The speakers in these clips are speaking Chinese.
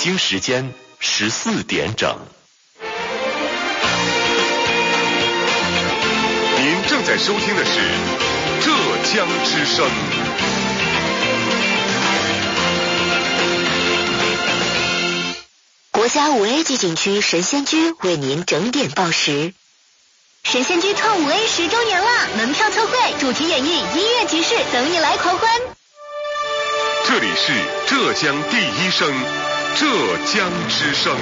京时间14点整。 您正在收听的是浙江之声。 国家5A 级景区神仙居为您整点报时。 神仙居创5A 10周年了，门票特惠，主题演绎，音乐集市，等你来狂欢。 这里是浙江第一声，浙江之声。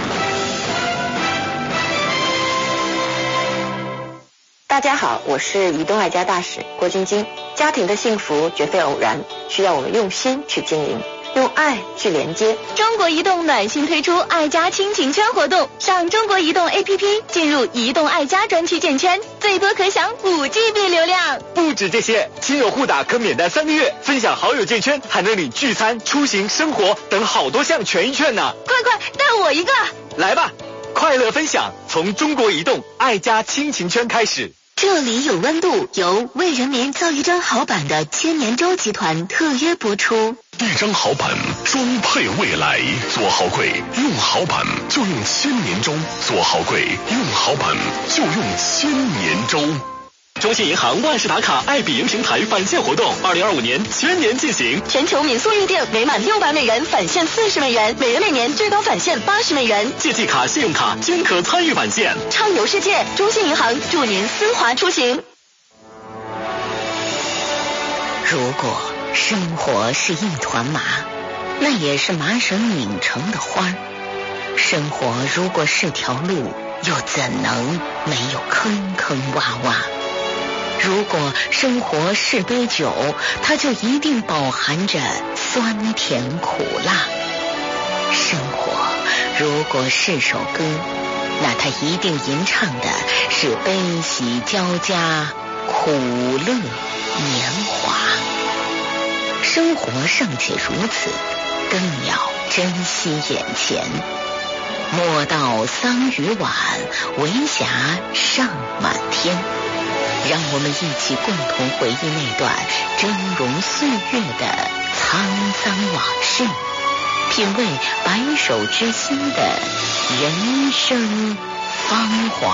大家好，我是移动爱家大使郭晶晶。家庭的幸福绝非偶然，需要我们用心去经营，用爱去连接。 中国移动暖心推出爱家亲情圈活动，上中国移动 APP 进入移动爱家专区建圈，最多可享5GB 流量。 不止这些，亲友互打可免单3个月，分享好友建圈还能领聚餐、出行、生活等好多项权益券呢。 快带我一个！ 来吧，快乐分享从中国移动爱家亲情圈开始。 这里有温度，由为人民造一张好板的千年舟集团特约播出。 一张好板，装配未来，做好柜，用好板就用千年舟，做好柜，用好板就用千年舟。 中信银行万事达卡爱彼迎平台返现活动，2025年全年进行， 全球民宿预订每满600美元返现40美元，每人每年最高返现80美元。 借记卡、信用卡均可参与返现， 畅游世界。中信银行祝您丝滑出行。 如果生活是一团麻，那也是麻绳拧成的花儿。生活如果是条路，又怎能没有坑坑洼洼？如果生活是杯酒，它就一定饱含着酸甜苦辣。生活如果是首歌，那它一定吟唱的是悲喜交加，苦乐年华。生活尚且如此，更要珍惜眼前。莫道桑榆晚，为霞尚满天。让我们一起共同回忆那段峥嵘岁月的沧桑往事，品味白首之心的人生芳华。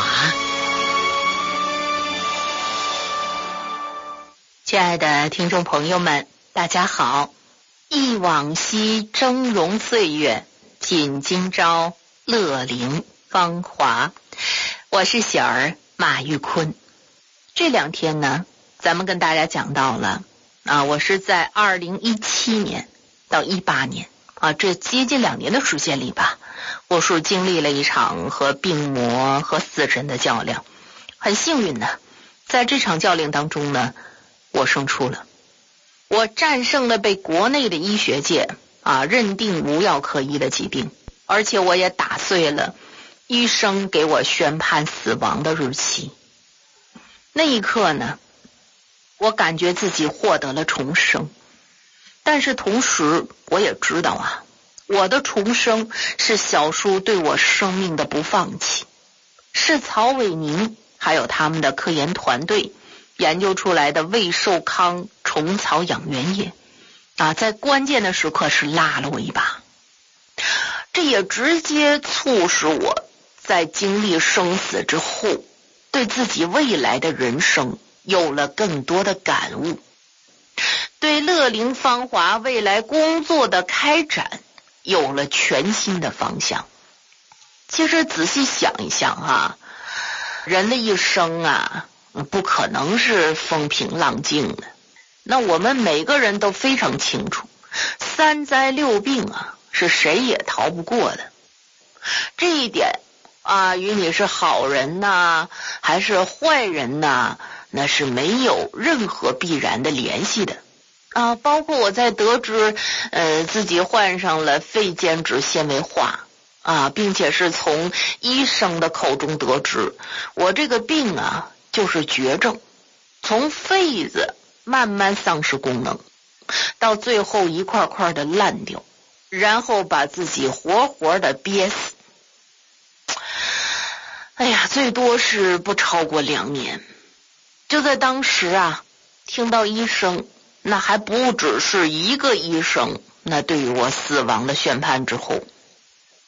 亲爱的听众朋友们，大家好。忆往昔峥嵘岁月，品今朝乐龄芳华。我是喜儿马玉坤。这2天呢，咱们跟大家讲到了我是在2017年到18年这接近2年的时间里吧，我是经历了一场和病魔和死神的较量。很幸运呢，在这场较量当中呢，我胜出了，我战胜了被国内的医学界认定无药可医的疾病，而且我也打碎了医生给我宣判死亡的日期。那一刻呢，我感觉自己获得了重生，但是同时我也知道我的重生是小叔对我生命的不放弃，是曹伟宁还有他们的科研团队研究出来的胃寿康虫草养元液在关键的时刻是拉了我一把。这也直接促使我在经历生死之后，对自己未来的人生有了更多的感悟，对乐龄芳华未来工作的开展有了全新的方向。其实仔细想一想人的一生不可能是风平浪静的。那我们每个人都非常清楚，3灾6病是谁也逃不过的。这一点与你是好人还是坏人那是没有任何必然的联系的包括我在得知自己患上了肺间质纤维化并且是从医生的口中得知我这个病就是绝症，从肺子慢慢丧失功能，到最后一块块的烂掉，然后把自己活活的憋死。最多是不超过2年。就在当时听到医生，那还不只是一个医生，那对于我死亡的宣判之后，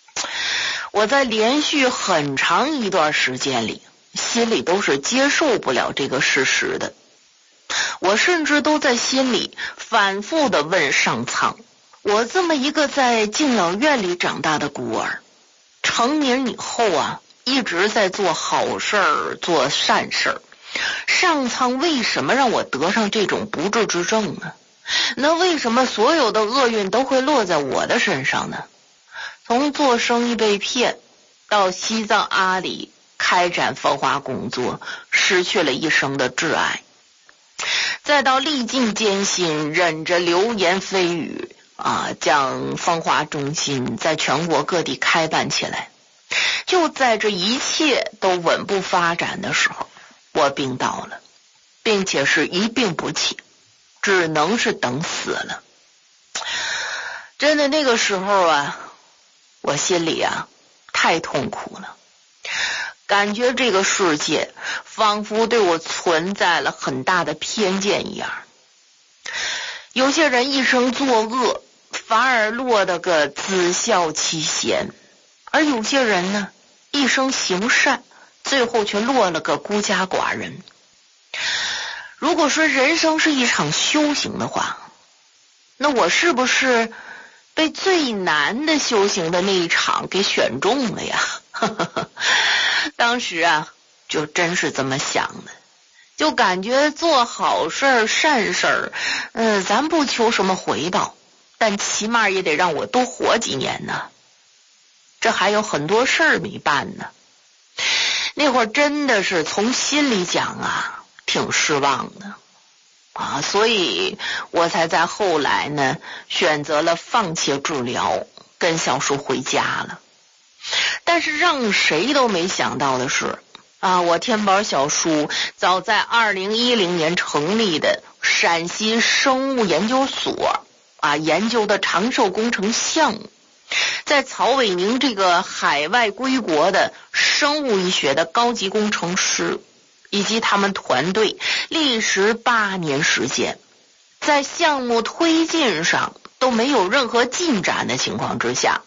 我在连续很长一段时间里，心里都是接受不了这个事实的。我甚至都在心里反复地问上苍，我这么一个在敬老院里长大的孤儿，成年以后啊，一直在做好事儿，做善事儿，上苍为什么让我得上这种不治之症呢？那为什么所有的厄运都会落在我的身上呢？从做生意被骗，到西藏阿里开展风化工作，失去了一生的挚爱，再到历尽艰辛，忍着流言蜚语将风化中心在全国各地开办起来。就在这一切都稳步发展的时候，我病倒了，并且是一病不起，只能是等死了。真的那个时候啊，我心里太痛苦了，感觉这个世界仿佛对我存在了很大的偏见一样。有些人一生作恶，反而落得个自笑其嫌，而有些人呢，一生行善，最后却落了个孤家寡人。如果说人生是一场修行的话，那我是不是被最难的修行的那一场给选中了呀？当时就真是这么想的，就感觉做好事儿善事儿，咱不求什么回报，但起码也得让我多活几年呢。这还有很多事儿没办呢。那会儿真的是从心里讲挺失望的所以我才在后来呢选择了放弃治疗，跟小叔回家了。但是让谁都没想到的是我天宝小叔早在2010年成立的陕西生物研究所研究的长寿工程项目，在曹伟宁这个海外归国的生物医学的高级工程师以及他们团队历时8年时间，在项目推进上都没有任何进展的情况之下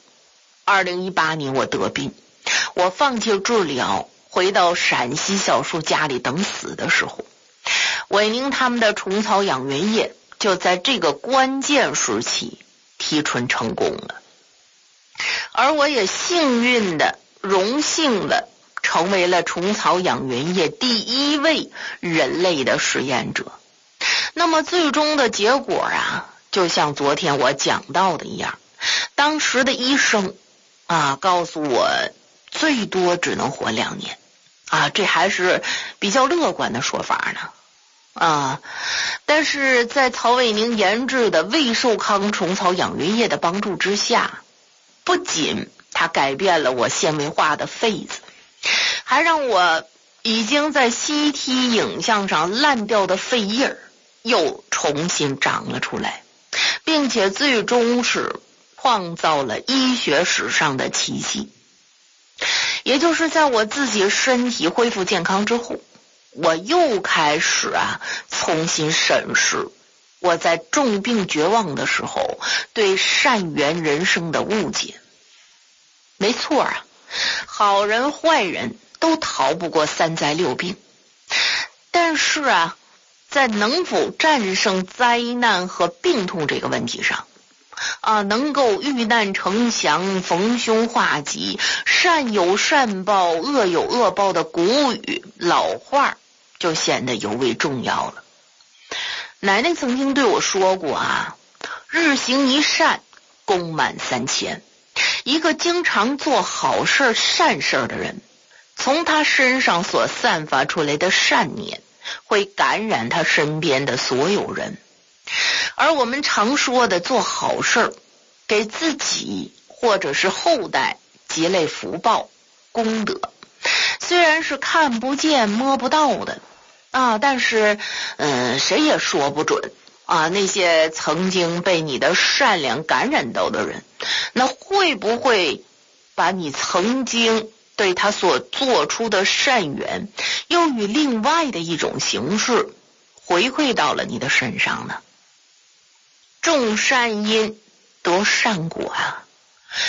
，2018年我得病，我放弃治疗，回到陕西小叔家里等死的时候，伟宁他们的虫草养源液就在这个关键时期提纯成功了。而我也幸运的、荣幸的成为了虫草养源液第1位人类的实验者。那么最终的结果就像昨天我讲到的一样，当时的医生告诉我最多只能活2年这还是比较乐观的说法呢但是在曹伟宁研制的胃寿康虫草养源液的帮助之下，不仅它改变了我纤维化的肺子，还让我已经在 CT 影像上烂掉的肺叶又重新长了出来，并且最终是创造了医学史上的奇迹。也就是在我自己身体恢复健康之后，我又开始重新审视我在重病绝望的时候对善缘人生的误解。没错好人坏人都逃不过3灾6病，但是在能否战胜灾难和病痛这个问题上能够遇难成祥，逢凶化吉，善有善报，恶有恶报的古语老话就显得尤为重要了。奶奶曾经对我说过日行一善，功满3000。一个经常做好事善事的人，从他身上所散发出来的善念会感染他身边的所有人。而我们常说的做好事，给自己或者是后代积累福报功德，虽然是看不见摸不到的但是谁也说不准那些曾经被你的善良感染到的人，那会不会把你曾经对他所做出的善缘又以另外的一种形式回馈到了你的身上呢？种善因得善果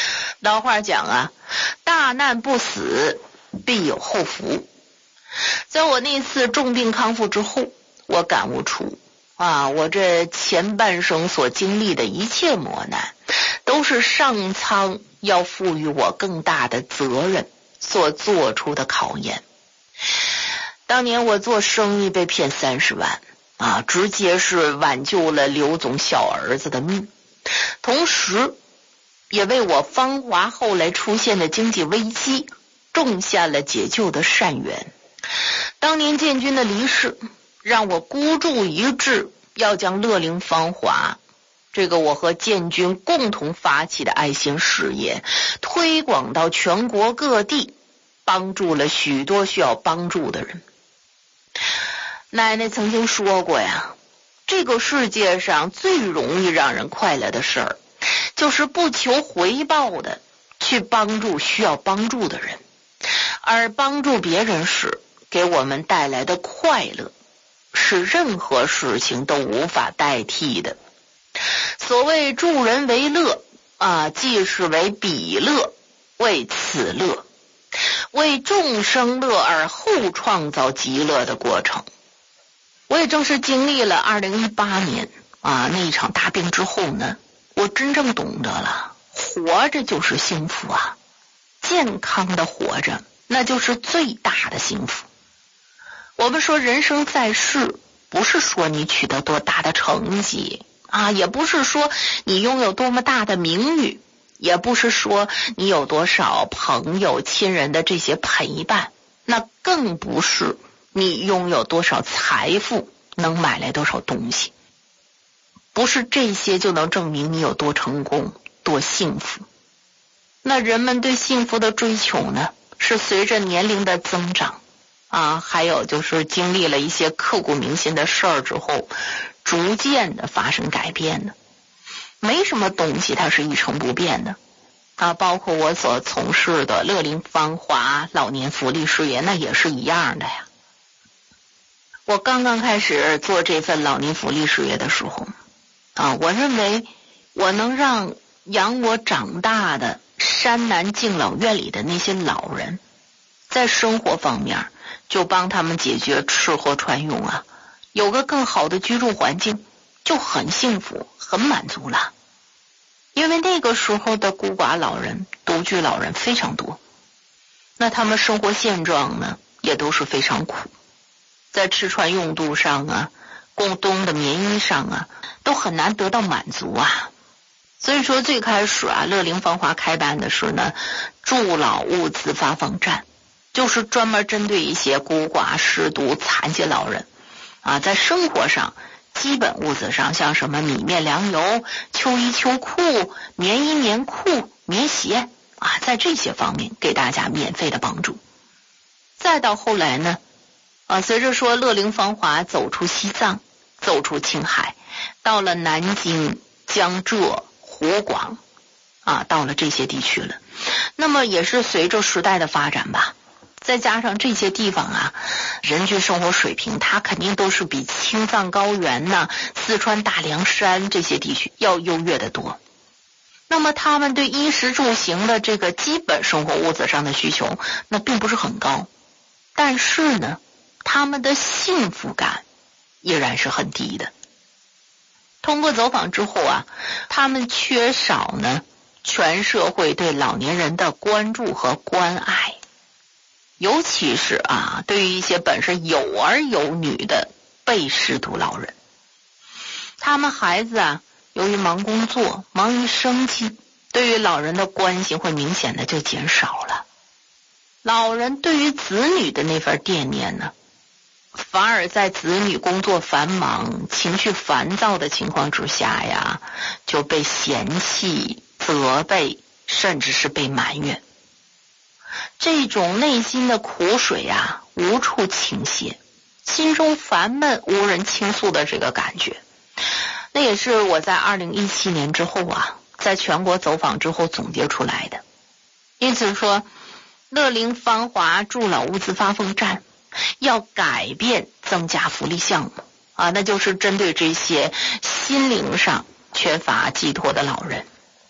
老话讲啊，大难不死，必有后福。在我那次重病康复之后，我感悟出我这前半生所经历的一切磨难，都是上苍要赋予我更大的责任所做出的考验。当年我做生意被骗30万直接是挽救了刘总小儿子的命，同时也为我芳华后来出现的经济危机种下了解救的善缘。当年建军的离世，让我孤注一掷，要将乐龄芳华这个我和建军共同发起的爱心事业推广到全国各地，帮助了许多需要帮助的人。奶奶曾经说过呀，这个世界上最容易让人快乐的事儿，就是不求回报的去帮助需要帮助的人，而帮助别人时给我们带来的快乐，是任何事情都无法代替的。所谓助人为乐既是为彼乐，为此乐，为众生乐而后创造极乐的过程。我也正是经历了2018年那一场大病之后呢，我真正懂得了活着就是幸福健康的活着那就是最大的幸福。我们说人生在世，不是说你取得多大的成绩也不是说你拥有多么大的名誉，也不是说你有多少朋友亲人的这些陪伴，那更不是你拥有多少财富，能买来多少东西，不是这些就能证明你有多成功多幸福。那人们对幸福的追求呢，是随着年龄的增长还有就是经历了一些刻骨铭心的事儿之后，逐渐的发生改变的。没什么东西它是一成不变的包括我所从事的乐龄芳华老年福利事业，那也是一样的呀。我刚刚开始做这份老年福利事业的时候我认为我能让养我长大的山南敬老院里的那些老人，在生活方面就帮他们解决吃喝穿用有个更好的居住环境，就很幸福很满足了。因为那个时候的孤寡老人独居老人非常多，那他们生活现状呢也都是非常苦，在吃穿用度上供冬的棉衣上都很难得到满足所以说最开始乐龄芳华开办的是呢助老物资发放站，就是专门针对一些孤寡失独残疾老人在生活上基本物资上，像什么米面粮油、秋衣秋裤、棉衣棉裤、棉鞋在这些方面给大家免费的帮助。再到后来呢随着说乐龄芳华走出西藏，走出青海，到了南京、江浙、湖广到了这些地区了。那么也是随着时代的发展吧，再加上这些地方人均生活水平它肯定都是比青藏高原四川大凉山这些地区要优越得多。那么他们对衣食住行的这个基本生活物质上的需求那并不是很高，但是呢他们的幸福感依然是很低的。通过走访之后他们缺少呢全社会对老年人的关注和关爱，尤其是对于一些本身有儿有女的被失独老人，他们孩子由于忙工作忙于生计，对于老人的关心会明显的就减少了。老人对于子女的那份惦念呢，反而在子女工作繁忙情绪烦躁的情况之下就被嫌弃责备，甚至是被埋怨。这种内心的苦水无处倾泻，心中烦闷无人倾诉的这个感觉，那也是我在2017年之后在全国走访之后总结出来的。因此说乐龄芳华助老物资发放站要改变增加福利项目那就是针对这些心灵上缺乏寄托的老人。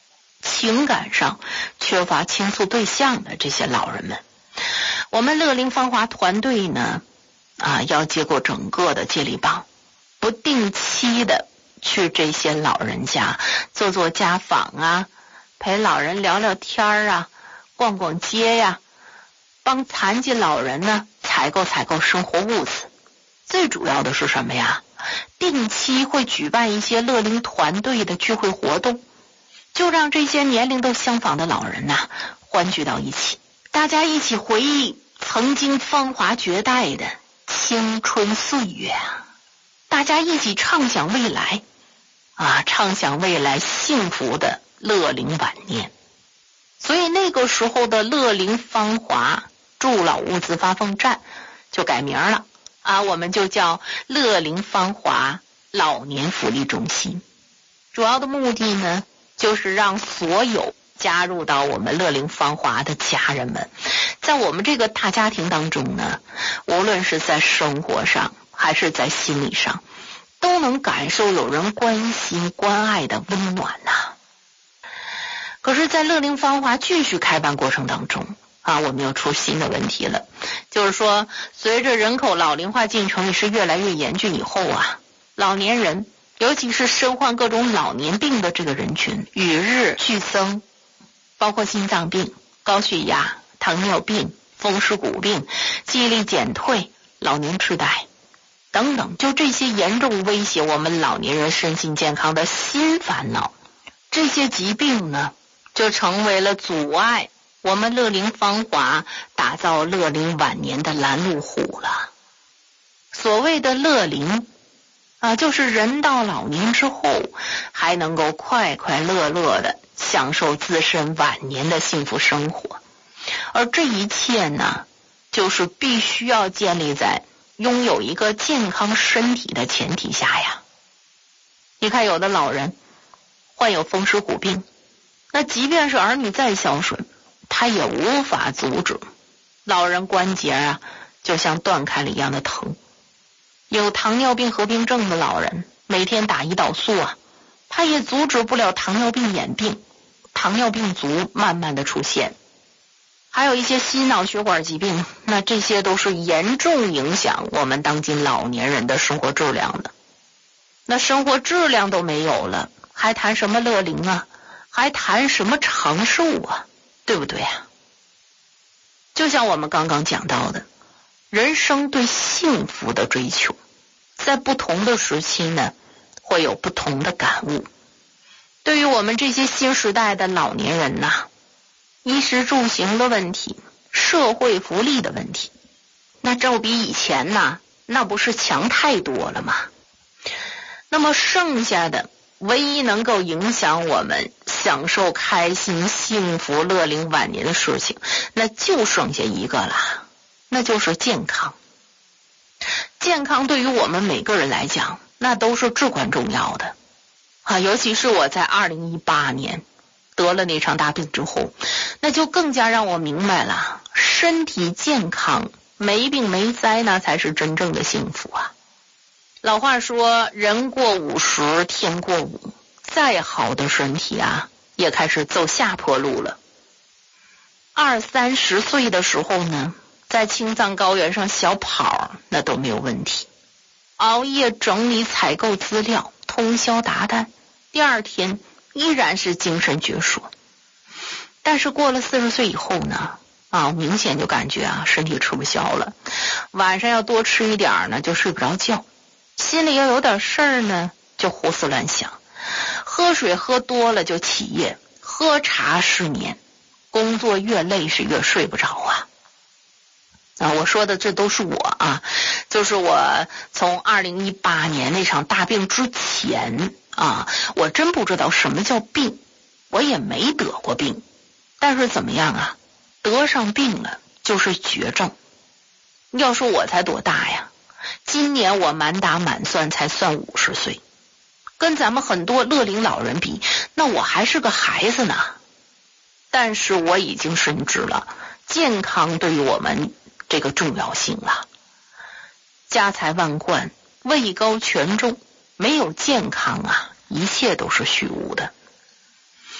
情感上缺乏倾诉对象的这些老人们。我们乐龄芳华团队呢，要接过整个的接力棒，不定期的去这些老人家做做家访啊，陪老人聊聊天啊，逛逛街呀，帮残疾老人呢采购生活物资。最主要的是什么呀？定期会举办一些乐龄团队的聚会活动，就让这些年龄都相仿的老人呐欢聚到一起，大家一起回忆曾经芳华绝代的青春岁月啊，大家一起畅想未来畅想未来幸福的乐龄晚年。所以那个时候的乐龄芳华助老物资发放站就改名了我们就叫乐龄芳华老年福利中心。主要的目的呢，就是让所有加入到我们乐龄芳华的家人们，在我们这个大家庭当中呢，无论是在生活上还是在心理上，都能感受有人关心关爱的温暖呐。可是在乐龄芳华继续开办过程当中我们又出新的问题了，就是说随着人口老龄化进程也是越来越严峻以后老年人尤其是身患各种老年病的这个人群与日俱增，包括心脏病、高血压、糖尿病、风湿骨病、记忆力减退、老年痴呆等等，就这些严重威胁我们老年人身心健康的新烦恼，这些疾病呢就成为了阻碍我们乐龄芳华打造乐龄晚年的拦路虎了。所谓的乐龄就是人到老年之后还能够快快乐乐的享受自身晚年的幸福生活，而这一切呢，就是必须要建立在拥有一个健康身体的前提下呀。你看有的老人患有风湿骨病，那即便是儿女再孝顺，他也无法阻止老人关节就像断开了一样的疼。有糖尿病合并症的老人每天打胰岛素他也阻止不了糖尿病演病，糖尿病足慢慢的出现。还有一些心脑血管疾病，那这些都是严重影响我们当今老年人的生活质量的。那生活质量都没有了，还谈什么乐龄还谈什么长寿对不对就像我们刚刚讲到的，人生对幸福的追求，在不同的时期呢，会有不同的感悟。对于我们这些新时代的老年人衣食住行的问题，社会福利的问题，那照比以前那不是强太多了吗？那么剩下的唯一能够影响我们享受开心幸福乐龄晚年的事情，那就剩下一个了，那就是健康。健康对于我们每个人来讲，那都是至关重要的尤其是我在2018年得了那场大病之后，那就更加让我明白了，身体健康没病没灾那才是真正的幸福老话说人过50天过5，再好的身体也开始走下坡路了。20-30岁的时候呢，在青藏高原上小跑那都没有问题，熬夜整理采购资料，通宵达旦，第二天依然是精神矍铄。但是过了40岁以后呢明显就感觉身体吃不消了，晚上要多吃一点呢就睡不着觉，心里要有点事儿呢就胡思乱想，喝水喝多了就起夜，喝茶失眠，工作越累是越睡不着我说的这都是我就是我从2018年那场大病之前我真不知道什么叫病，我也没得过病，但是怎么样得上病了就是绝症。要说我才多大呀，今年我满打满算才算50岁，跟咱们很多乐龄老人比，那我还是个孩子呢。但是我已经深知了健康对于我们这个重要性了。家财万贯，位高权重，没有健康一切都是虚无的。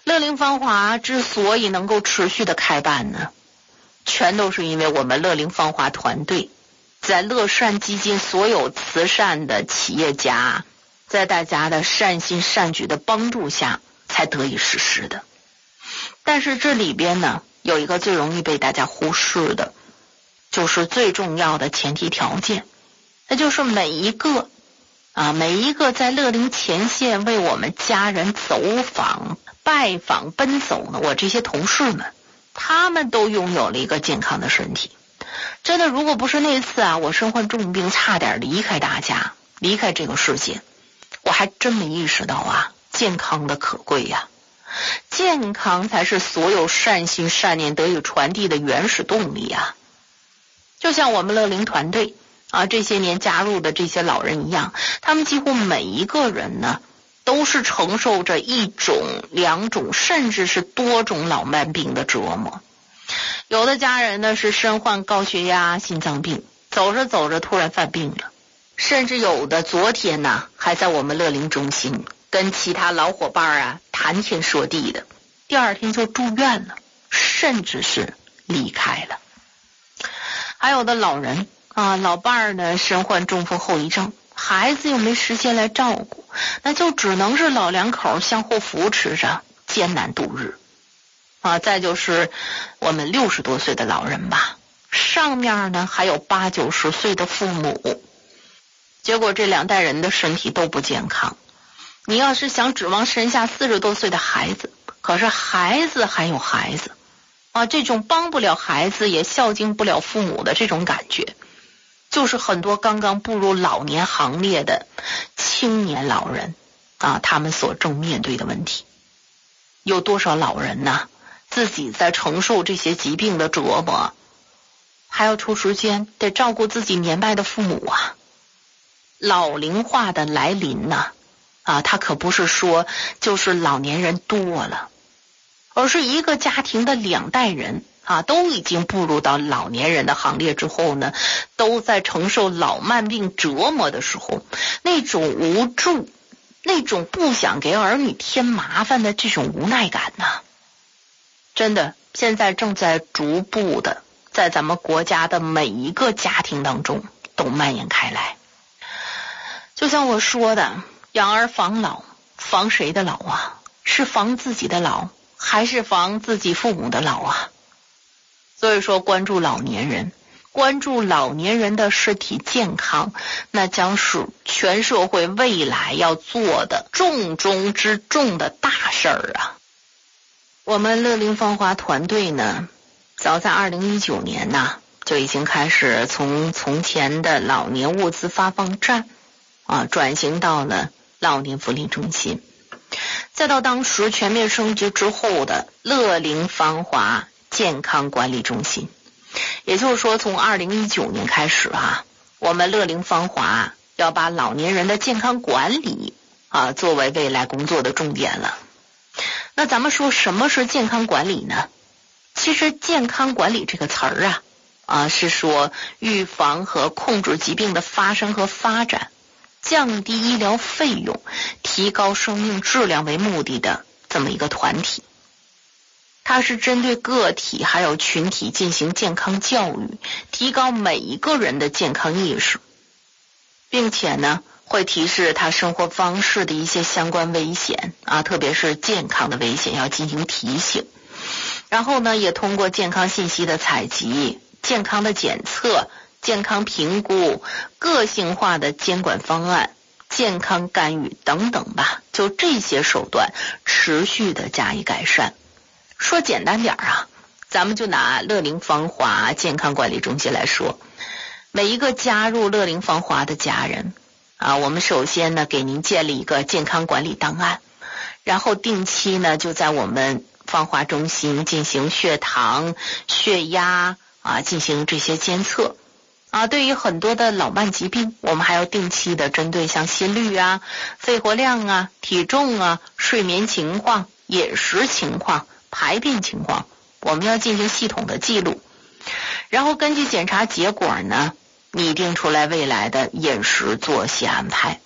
乐龄芳华之所以能够持续的开办呢，全都是因为我们乐龄芳华团队在乐善基金所有慈善的企业家，在大家的善心善举的帮助下才得以实施的。但是这里边呢，有一个最容易被大家忽视的，就是最重要的前提条件，那就是每一个在乐龄前线为我们家人走访、拜访、奔走呢，我这些同事们，他们都拥有了一个健康的身体。真的，如果不是那次我身患重病，差点离开大家，离开这个世界，我还真没意识到健康的可贵呀。健康才是所有善心善念得以传递的原始动力呀。就像我们乐龄团队这些年加入的这些老人一样，他们几乎每一个人呢，都是承受着一种、两种，甚至是多种老慢病的折磨。有的家人呢是身患高血压、心脏病，走着走着突然犯病了，甚至有的昨天呢还在我们乐龄中心跟其他老伙伴谈天说地的，第二天就住院了，甚至是离开了。还有的老人老伴儿呢身患中风后遗症，孩子又没时间来照顾，那就只能是老两口相互扶持着艰难度日再就是我们60多岁的老人吧，上面呢还有80、90岁的父母，结果这两代人的身体都不健康。你要是想指望生下40多岁的孩子，可是孩子还有孩子这种帮不了孩子也孝敬不了父母的这种感觉，就是很多刚刚步入老年行列的青年老人他们所正面对的问题。有多少老人呢自己在承受这些疾病的折磨，还要抽时间得照顾自己年迈的父母老龄化的来临它可不是说就是老年人多了，而是一个家庭的2代人都已经步入到老年人的行列之后呢，都在承受老慢病折磨的时候，那种无助，那种不想给儿女添麻烦的这种无奈感真的现在正在逐步的在咱们国家的每一个家庭当中都蔓延开来。就像我说的，养儿防老，防谁的老是防自己的老，还是防自己父母的老所以说关注老年人，关注老年人的身体健康，那将是全社会未来要做的重中之重的大事儿我们乐龄芳华团队呢，早在2019年就已经开始从前的老年物资发放站转型到了老年福利中心，再到当时全面升级之后的乐龄芳华健康管理中心。也就是说从2019年开始我们乐龄芳华要把老年人的健康管理作为未来工作的重点了。那咱们说什么是健康管理呢？其实健康管理这个词儿是说预防和控制疾病的发生和发展，降低医疗费用，提高生命质量为目的的这么一个团体。它是针对个体还有群体进行健康教育，提高每一个人的健康意识，并且呢会提示他生活方式的一些相关危险特别是健康的危险要进行提醒。然后呢也通过健康信息的采集、健康的检测、健康评估、个性化的监管方案、健康干预等等吧，就这些手段持续的加以改善。说简单点咱们就拿乐龄芳华健康管理中心来说，每一个加入乐龄芳华的家人我们首先呢给您建立一个健康管理档案，然后定期呢就在我们芳华中心进行血糖、血压进行这些监测对于很多的老慢疾病，我们还要定期的针对像心率肺活量体重睡眠情况、饮食情况、排便情况，我们要进行系统的记录，然后根据检查结果呢拟定出来未来的饮食作息安排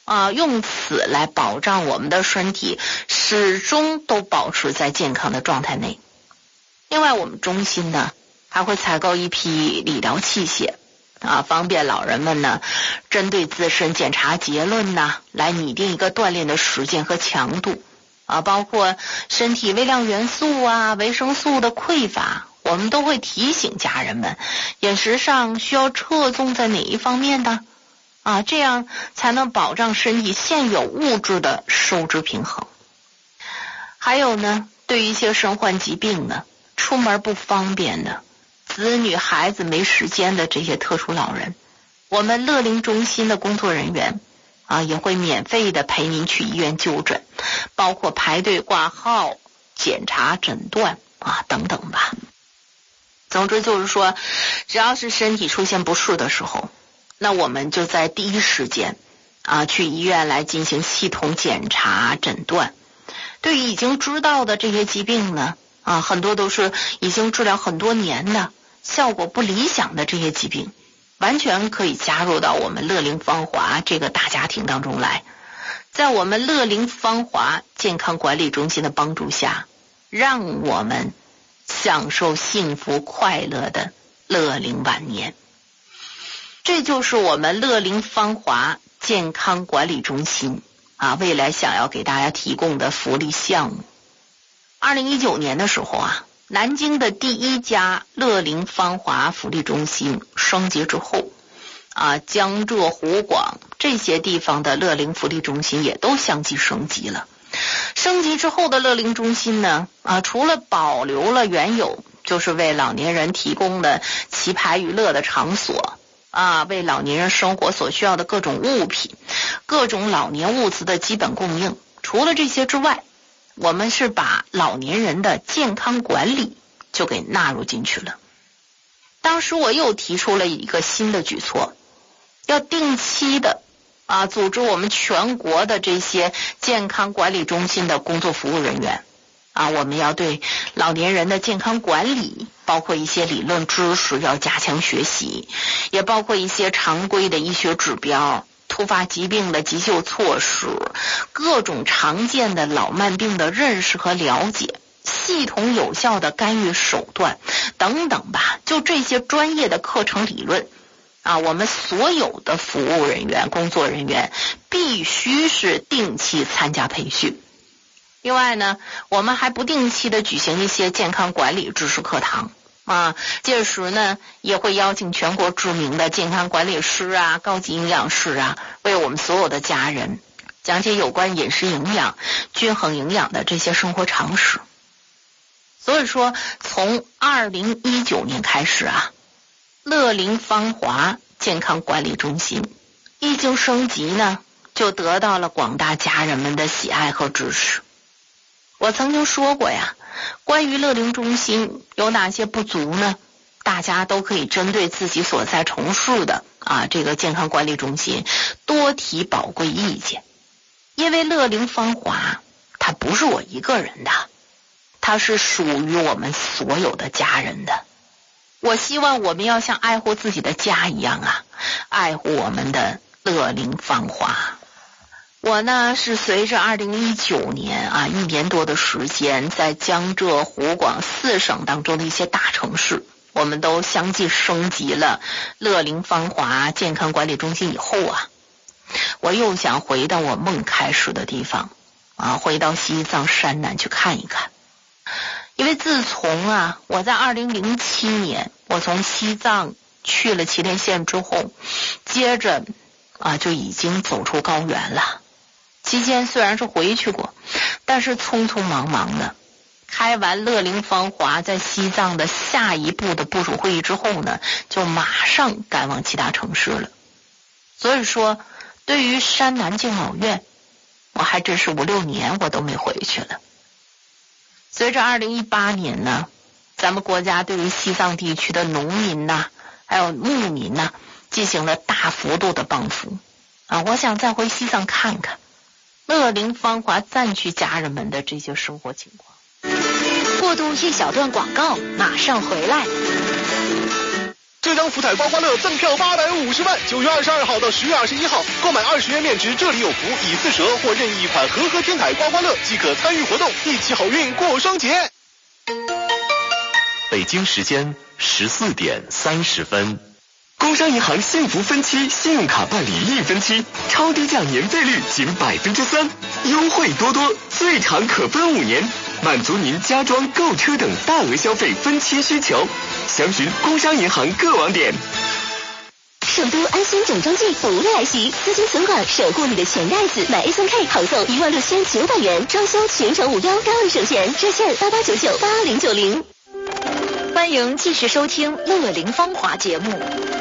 用此来保障我们的身体始终都保持在健康的状态内。另外，我们中心呢还会采购一批理疗器械方便老人们呢针对自身检查结论呢来拟定一个锻炼的时间和强度包括身体微量元素维生素的匮乏，我们都会提醒家人们饮食上需要侧重在哪一方面的这样才能保障身体现有物质的收支平衡。还有呢，对于一些身患疾病呢出门不方便的子女孩子没时间的这些特殊老人，我们乐龄中心的工作人员也会免费的陪您去医院就诊，包括排队挂号、检查、诊断等等吧。总之就是说，只要是身体出现不适的时候，那我们就在第一时间去医院来进行系统检查诊断。对于已经知道的这些疾病呢很多都是已经治疗很多年的效果不理想的这些疾病，完全可以加入到我们乐龄芳华这个大家庭当中来。在我们乐龄芳华健康管理中心的帮助下，让我们享受幸福快乐的乐龄晚年。这就是我们乐龄芳华健康管理中心未来想要给大家提供的福利项目。2019年的时候南京的第一家乐龄芳华福利中心升级之后江浙沪广这些地方的乐龄福利中心也都相继升级了。升级之后的乐龄中心呢除了保留了原有就是为老年人提供的棋牌娱乐的场所为老年人生活所需要的各种物品、各种老年物资的基本供应，除了这些之外，我们是把老年人的健康管理就给纳入进去了。当时我又提出了一个新的举措，要定期的组织我们全国的这些健康管理中心的工作服务人员我们要对老年人的健康管理，包括一些理论知识要加强学习，也包括一些常规的医学指标、突发疾病的急救措施、各种常见的老慢病的认识和了解、系统有效的干预手段等等吧。就这些专业的课程理论我们所有的服务人员、工作人员必须是定期参加培训。另外呢，我们还不定期的举行一些健康管理知识课堂届时呢也会邀请全国知名的健康管理师高级营养师为我们所有的家人讲解有关饮食营养、均衡营养的这些生活常识。所以说从2019年开始乐龄芳华健康管理中心一经升级呢，就得到了广大家人们的喜爱和支持。我曾经说过关于乐龄中心有哪些不足呢？大家都可以针对自己所在从事的这个健康管理中心多提宝贵意见。因为乐龄芳华它不是我一个人的，它是属于我们所有的家人的。我希望我们要像爱护自己的家一样爱护我们的乐龄芳华。我呢是随着2019年1年多的时间，在江浙沪广4省当中的一些大城市，我们都相继升级了乐龄芳华健康管理中心以后我又想回到我梦开始的地方回到西藏山南去看一看。因为自从我在2007年我从西藏去了祁连县之后，接着就已经走出高原了。期间虽然是回去过，但是匆匆忙忙的开完乐龄芳华在西藏的下一步的部署会议之后呢，就马上赶往其他城市了。所以说对于山南敬老院，我还真是5、6年我都没回去了。随着2018年呢，咱们国家对于西藏地区的农民还有牧民进行了大幅度的帮扶我想再回西藏看看乐龄芳华暂区家人们的这些生活情况。 过渡一小段广告，马上回来。 浙江福彩刮刮乐赠票850万，9月22号到10月21号，购买20元面值这里有福以4折或任意一款和合天彩刮刮乐即可参与活动，一起好运过双节。 北京时间14点30分。 工商银行幸福分期信用卡办理1分期，超低价年费率仅3%，优惠多多，最长可分5年，满足您家装、购车等大额消费分期需求。详询工商银行各网点。 首都安心整装季福利来袭，资金存款守护你的钱袋子，买 A3K 好送16900元，装修全程无忧，高额首选，热线88998090。欢迎继续收听乐龄芳华节目。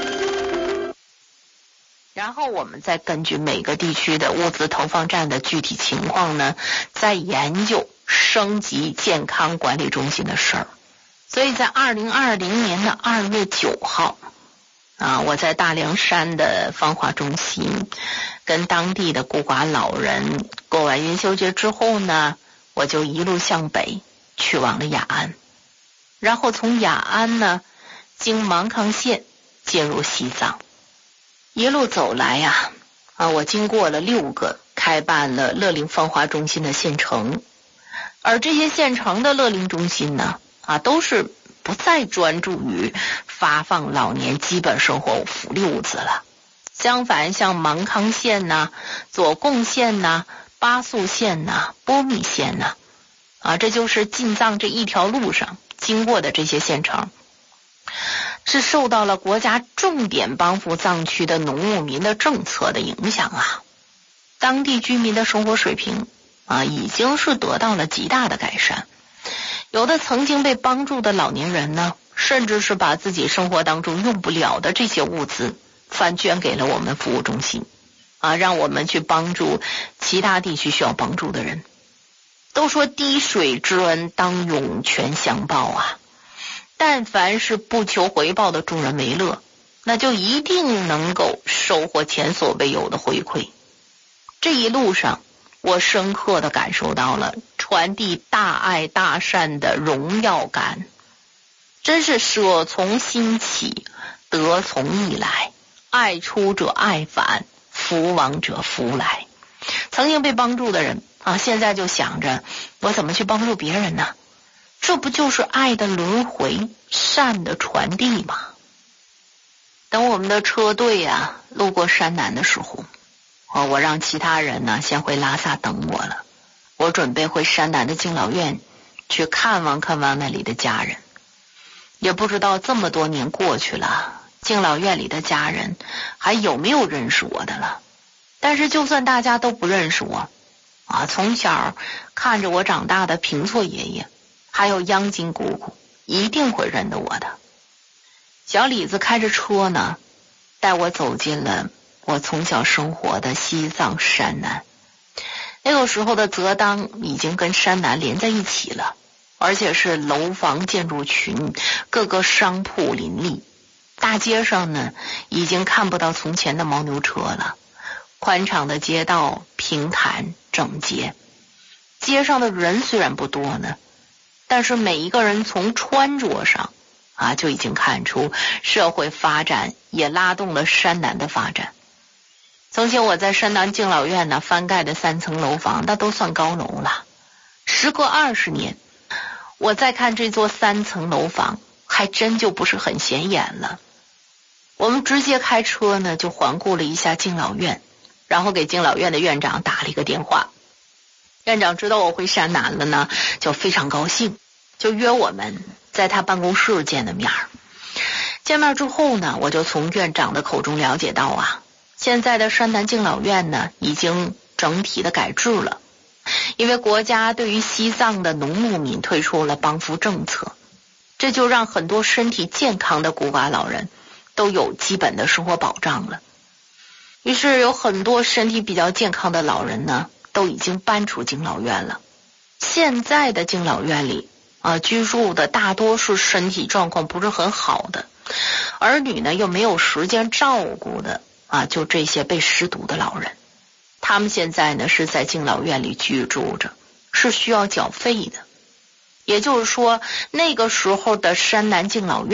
然后我们再根据每个地区的物资投放站的具体情况呢，再研究升级健康管理中心的事儿。所以在2020年的2月9号我在大凉山的芳华中心跟当地的孤寡老人过完元宵节之后呢，我就一路向北去往了雅安，然后从雅安呢经芒康县进入西藏。一路走来我经过了6个开办了乐龄芳华中心的县城，而这些县城的乐龄中心呢都是不再专注于发放老年基本生活福利物资了。相反，像芒康县左贡县巴素县波密县这就是进藏这一条路上经过的这些县城，是受到了国家重点帮扶藏区的农牧民的政策的影响当地居民的生活水平已经是得到了极大的改善。有的曾经被帮助的老年人呢，甚至是把自己生活当中用不了的这些物资翻捐给了我们服务中心让我们去帮助其他地区需要帮助的人。都说滴水之恩当涌泉相报但凡是不求回报的助人为乐，那就一定能够收获前所未有的回馈。这一路上我深刻地感受到了传递大爱大善的荣耀感，真是舍从心起，得从意来，爱出者爱返，福往者福来。曾经被帮助的人现在就想着我怎么去帮助别人呢？这不就是爱的轮回，善的传递吗？等我们的车队路过山南的时候我让其他人呢先回拉萨等我了。我准备回山南的敬老院去看望看望那里的家人。也不知道这么多年过去了，敬老院里的家人还有没有认识我的了。但是就算大家都不认识我从小看着我长大的平措爷爷还有央金姑姑一定会认得我的。小李子开着车呢，带我走进了我从小生活的西藏山南。那个时候的泽当已经跟山南连在一起了，而且是楼房建筑群，各个商铺林立。大街上呢已经看不到从前的牦牛车了，宽敞的街道平坦整洁。街上的人虽然不多呢，但是每一个人从穿着上就已经看出社会发展也拉动了山南的发展。从前我在山南敬老院呢翻盖的3层楼房，那都算高楼了。时隔20年，我再看这座3层楼房，还真就不是很显眼了。我们直接开车呢就环顾了一下敬老院，然后给敬老院的院长打了一个电话。院长知道我回山南了呢，就非常高兴，就约我们在他办公室见的面。见面之后呢，我就从院长的口中了解到现在的山南敬老院呢已经整体的改制了，因为国家对于西藏的农牧民推出了帮扶政策，这就让很多身体健康的孤寡老人都有基本的生活保障了。于是有很多身体比较健康的老人呢都已经搬出敬老院了。现在的敬老院里居住的大多数身体状况不是很好的，儿女呢又没有时间照顾的就这些被失独的老人。他们现在呢是在敬老院里居住着，是需要缴费的。也就是说，那个时候的山南敬老院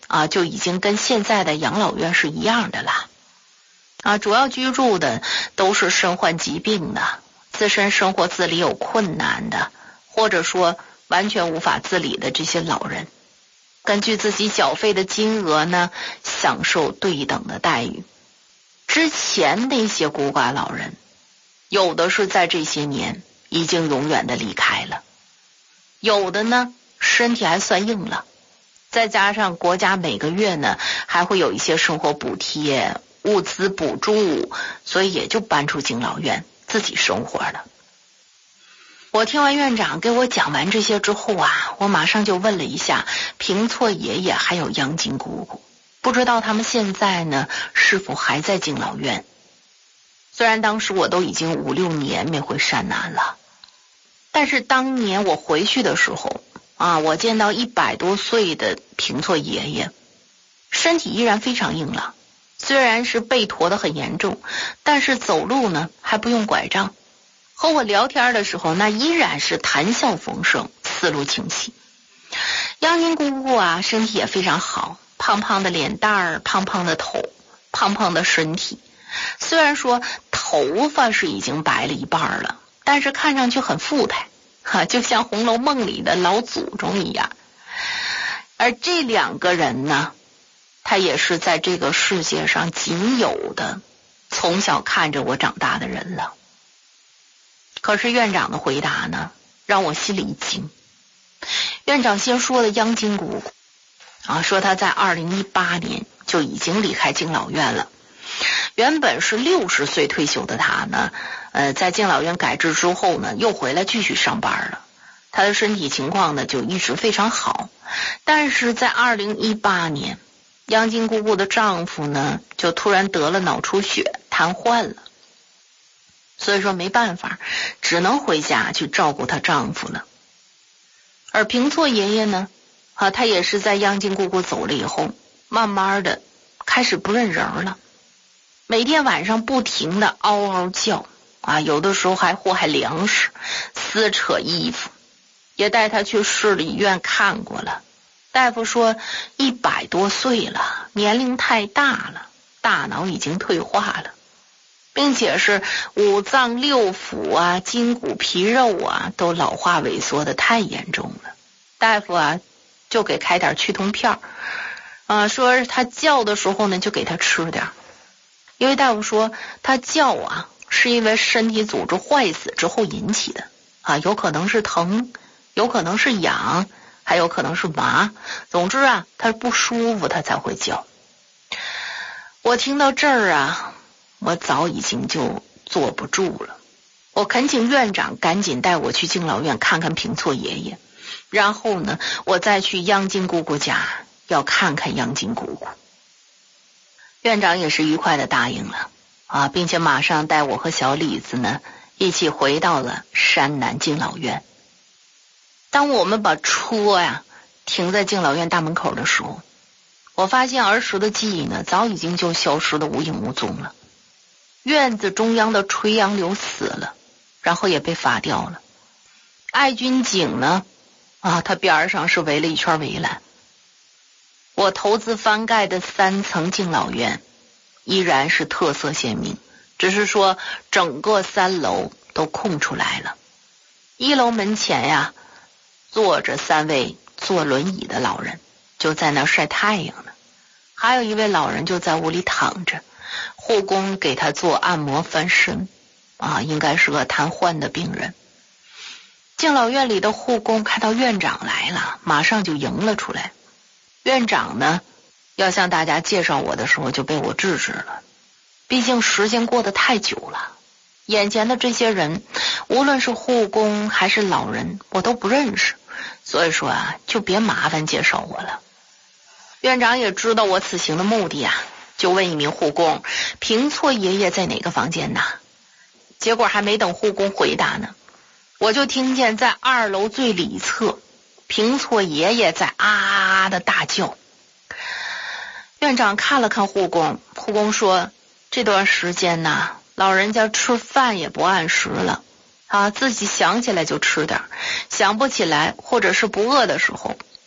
就已经跟现在的养老院是一样的了。主要居住的都是身患疾病的，自身生活自理有困难的，或者说完全无法自理的这些老人，根据自己缴费的金额呢，享受对等的待遇。之前那些孤寡老人，有的是在这些年已经永远的离开了，有的呢身体还算硬了，再加上国家每个月呢还会有一些生活补贴、物资补助，所以也就搬出敬老院自己生活了。我听完院长给我讲完这些之后我马上就问了一下平措爷爷还有央金姑姑，不知道他们现在呢是否还在敬老院。虽然当时我都已经5、6年没回山南了，但是当年我回去的时候我见到100多岁的平措爷爷，身体依然非常硬朗，虽然是背驼得很严重，但是走路呢还不用拐杖，和我聊天的时候那依然是谈笑风生，思路清晰。央金姑姑身体也非常好，胖胖的脸蛋儿，胖胖的头，胖胖的身体，虽然说头发是已经白了一半了，但是看上去很富态就像《红楼梦》里的老祖宗一样。而这2个人呢，他也是在这个世界上仅有的从小看着我长大的人了。可是院长的回答呢，让我心里一惊。院长先说了央金姑姑说他在2018年就已经离开敬老院了。原本是60岁退休的他呢，在敬老院改制之后呢，又回来继续上班了。他的身体情况呢就一直非常好，但是在2018年，央金姑姑的丈夫呢就突然得了脑出血，瘫痪了。所以说没办法，只能回家去照顾她丈夫了。而平措爷爷呢，他也是在央金姑姑走了以后，慢慢的开始不认人了。每天晚上不停的嗷嗷叫有的时候还祸害粮食，撕扯衣服。也带他去市里医院看过了，大夫说100多岁了，年龄太大了，大脑已经退化了，并且是5脏6腑筋骨皮肉都老化萎缩的太严重了。大夫就给开点去痛片说他叫的时候呢就给他吃点，因为大夫说他叫是因为身体组织坏死之后引起的有可能是疼，有可能是痒，还有可能是麻，总之他不舒服他才会叫。我听到这儿我早已经就坐不住了，我恳请院长赶紧带我去敬老院看看平措爷爷，然后呢我再去央金姑姑家要看看央金姑姑。院长也是愉快的答应了并且马上带我和小李子呢一起回到了山南敬老院。当我们把车停在敬老院大门口的时候，我发现儿时的记忆呢早已经就消失得无影无踪了。院子中央的垂杨柳死了，然后也被伐掉了。爱军井呢它边上是围了一圈围栏。我投资翻盖的3层敬老院依然是特色鲜明，只是说整个3楼都空出来了。1楼门前坐着3位坐轮椅的老人，就在那晒太阳呢。还有一位老人就在屋里躺着，护工给他做按摩翻身应该是个瘫痪的病人。敬老院里的护工看到院长来了，马上就迎了出来。院长呢要向大家介绍我的时候就被我制止了，毕竟时间过得太久了，眼前的这些人无论是护工还是老人我都不认识，所以说就别麻烦介绍我了。院长也知道我此行的目的就问一名护工平措爷爷在哪个房间呢？结果还没等护工回答呢，我就听见在2楼最里侧平措爷爷在的大叫。院长看了看护工，护工说这段时间老人家吃饭也不按时了自己想起来就吃点，想不起来或者是不饿的时候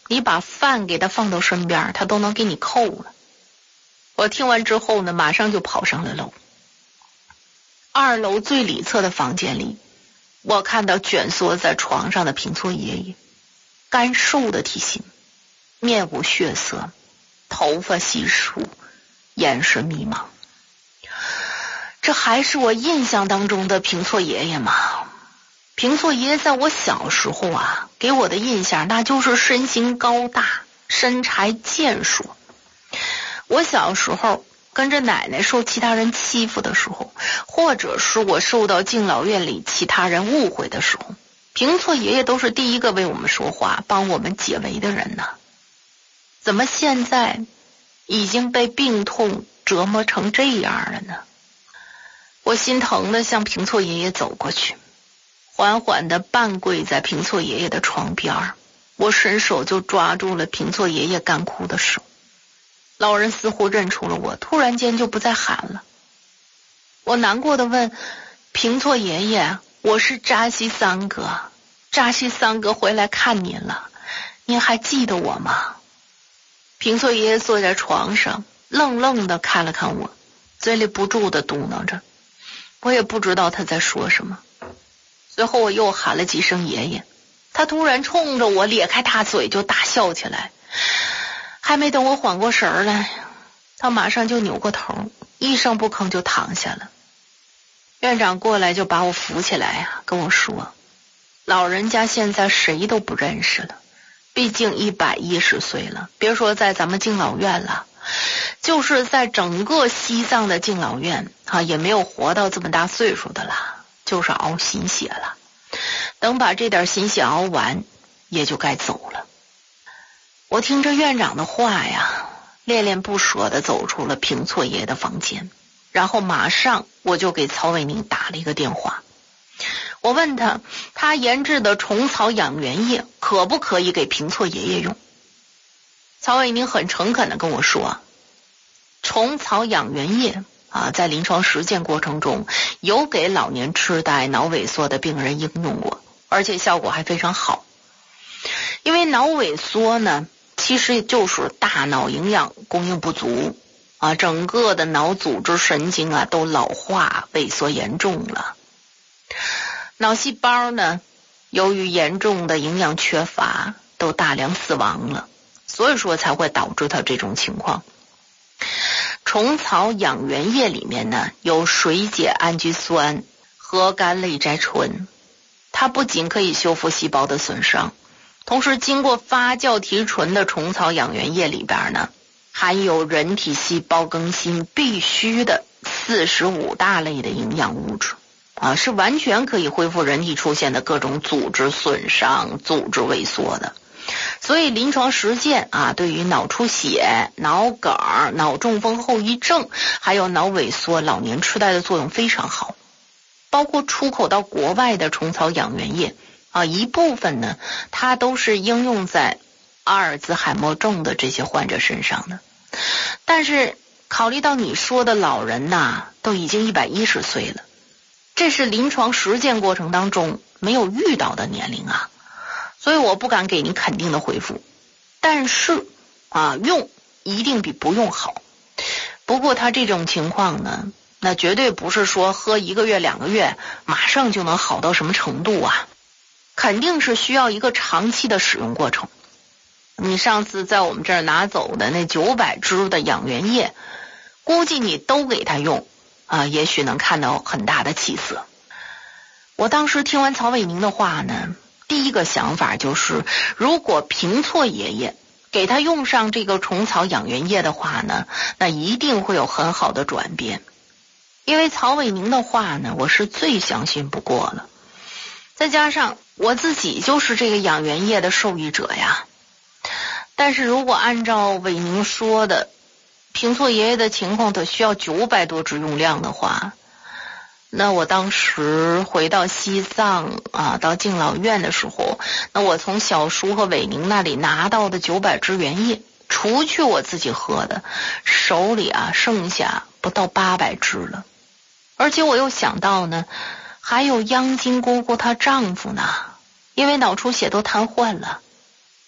你把饭给他放到身边，他都能给你扣了。我听完之后呢，马上就跑上了楼。2楼最里侧的房间里，我看到蜷缩在床上的平措爷爷，干瘦的体型，面无血色，头发稀疏，眼神迷茫。这还是我印象当中的平措爷爷吗？平措爷爷在我小时候啊，给我的印象那就是身形高大，身材健硕。我小时候跟着奶奶受其他人欺负的时候，或者是我受到敬老院里其他人误会的时候，平措爷爷都是第一个为我们说话，帮我们解围的人呢。怎么现在已经被病痛折磨成这样了呢？我心疼地向平措爷爷走过去，缓缓地半跪在平措爷爷的床边，我伸手就抓住了平措爷爷干枯的手。老人似乎认出了我，突然间就不再喊了。我难过地问平措爷爷，我是扎西三哥，扎西三哥回来看您了，您还记得我吗？平措爷爷坐在床上，愣愣地看了看我，嘴里不住地嘟囔着，我也不知道他在说什么。随后我又喊了几声爷爷，他突然冲着我咧开大嘴就大笑起来。还没等我缓过神来，他马上就扭过头，一声不吭就躺下了。院长过来就把我扶起来呀，跟我说，老人家现在谁都不认识了，毕竟110岁了，别说在咱们敬老院了，就是在整个西藏的敬老院啊，也没有活到这么大岁数的了，就是熬心血了。等把这点心血熬完，也就该走了。我听着院长的话呀，恋恋不舍地走出了平措爷的房间，然后马上我就给曹伟宁打了一个电话。我问他研制的虫草养元液可不可以给平措爷爷用？曹伟宁很诚恳地跟我说，虫草养元液啊，在临床实践过程中有给老年痴呆、脑萎缩的病人应用过，而且效果还非常好。因为脑萎缩呢，其实就是大脑营养供应不足啊，整个的脑组织神经啊都老化萎缩严重了。脑细胞呢，由于严重的营养缺乏，都大量死亡了，所以说才会导致它这种情况。虫草养元液里面呢，有水解氨基酸和苷类甾醇，它不仅可以修复细胞的损伤，同时经过发酵提纯的虫草养元液里边呢，含有人体细胞更新必须的45大类的营养物质啊，是完全可以恢复人体出现的各种组织损伤、组织萎缩的。所以临床实践啊，对于脑出血、脑梗、脑中风后遗症还有脑萎缩、老年痴呆的作用非常好。包括出口到国外的虫草养元液啊，一部分呢，它都是应用在阿尔兹海默症的这些患者身上的。但是考虑到你说的老人呐，都已经110岁了，这是临床实践过程当中没有遇到的年龄啊，所以我不敢给您肯定的回复。但是啊，用一定比不用好。不过他这种情况呢，那绝对不是说喝1个月2个月马上就能好到什么程度啊，肯定是需要一个长期的使用过程。你上次在我们这儿拿走的那900支的养元液，估计你都给他用啊，也许能看到很大的起色。我当时听完曹伟宁的话呢，第一个想法就是，如果平措爷爷给他用上这个虫草养元液的话呢，那一定会有很好的转变。因为曹伟宁的话呢，我是最相信不过了。再加上我自己就是这个养元液的受益者呀。但是如果按照伟宁说的，平措爷爷的情况他需要900多支用量的话，那我当时回到西藏啊，到敬老院的时候，那我从小叔和伟宁那里拿到的900支原液，除去我自己喝的，手里啊剩下不到800支了。而且我又想到呢，还有央金姑姑她丈夫呢，因为脑出血都瘫痪了。